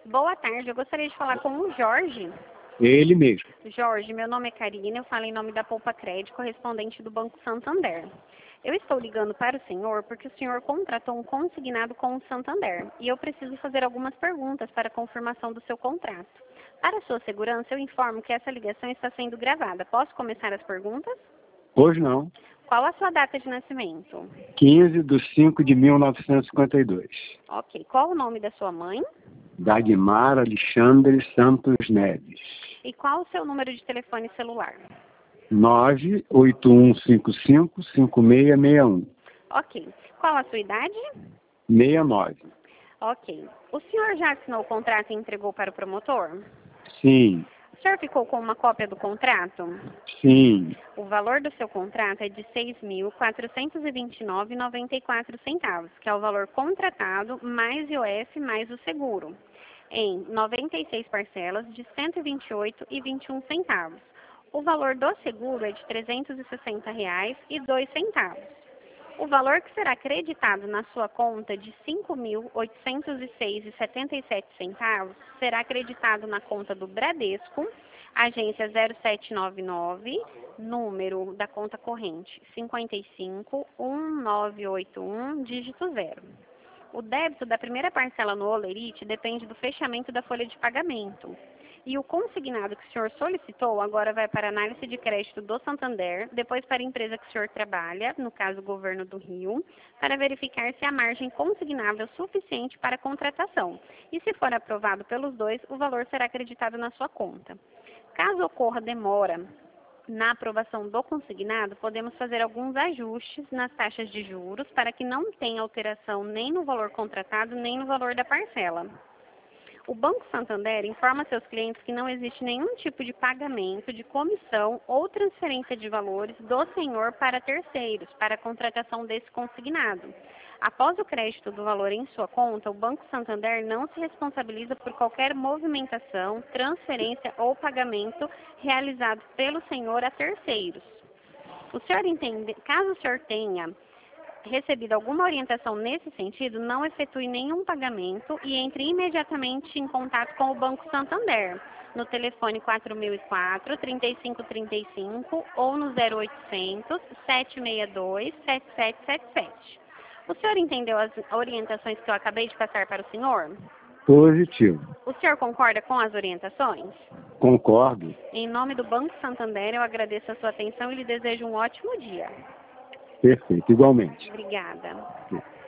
Boa tarde, eu gostaria de falar com o Jorge. Ele mesmo. Jorge, meu nome é Karina, eu falo em nome da Poupa Crédito, correspondente do Banco Santander. Eu estou ligando para o senhor porque o senhor contratou um consignado com o Santander e eu preciso fazer algumas perguntas para confirmação do seu contrato. Para sua segurança, eu informo que essa ligação está sendo gravada. Posso começar as perguntas? Hoje não. Qual a sua data de nascimento? 15/5/1952. Ok. Qual o nome da sua mãe? Dagmar Alexandre Santos Neves. E qual o seu número de telefone celular? 981555661. Ok. Qual a sua idade? 69. Ok. O senhor já assinou o contrato e entregou para o promotor? Sim. O senhor ficou com uma cópia do contrato? Sim. O valor do seu contrato é de R$ 6.429,94, que é o valor contratado mais IOF mais o seguro, em 96 parcelas de R$ 128,21. O valor do seguro é de R$ 360,02. O valor que será creditado na sua conta de R$ 5.806,77 será creditado na conta do Bradesco, agência 0799, número da conta corrente 551981, dígito 0. O débito da primeira parcela no Olerite depende do fechamento da folha de pagamento. E o consignado que o senhor solicitou agora vai para a análise de crédito do Santander, depois para a empresa que o senhor trabalha, no caso o Governo do Rio, para verificar se a margem consignável é suficiente para a contratação. E se for aprovado pelos dois, o valor será acreditado na sua conta. Caso ocorra demora na aprovação do consignado, podemos fazer alguns ajustes nas taxas de juros para que não tenha alteração nem no valor contratado, nem no valor da parcela. O Banco Santander informa seus clientes que não existe nenhum tipo de pagamento de comissão ou transferência de valores do senhor para terceiros, para a contratação desse consignado. Após o crédito do valor em sua conta, o Banco Santander não se responsabiliza por qualquer movimentação, transferência ou pagamento realizado pelo senhor a terceiros. Caso o senhor tenha recebido alguma orientação nesse sentido, não efetue nenhum pagamento e entre imediatamente em contato com o Banco Santander, no telefone 4004-3535 ou no 0800-762-7777. O senhor entendeu as orientações que eu acabei de passar para o senhor? Positivo. O senhor concorda com as orientações? Concordo. Em nome do Banco Santander, eu agradeço a sua atenção e lhe desejo um ótimo dia. Perfeito. Igualmente. Obrigada.